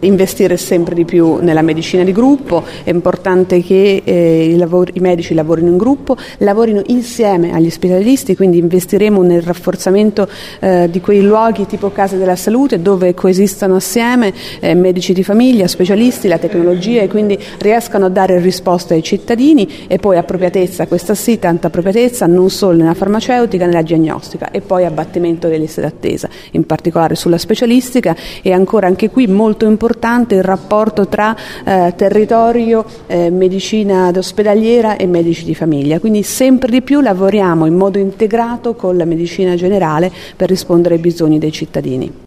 investire sempre di più nella medicina di gruppo, è importante che i medici lavorino in gruppo, lavorino insieme agli specialisti, quindi investiremo nel rafforzamento di quei luoghi tipo case della salute dove coesistono assieme medici di famiglia, specialisti, la tecnologia e quindi riescano a dare risposte ai cittadini e poi appropriatezza, questa sì, tanta appropriatezza non solo nella farmaceutica, nella diagnostica e poi abbattimento delle liste d'attesa, in particolare sulla specialistica e ancora anche qui molto importante il rapporto tra territorio, medicina ospedaliera e medici di famiglia, quindi sempre di più lavoriamo in modo integrato con la medicina generale per rispondere ai bisogni dei cittadini.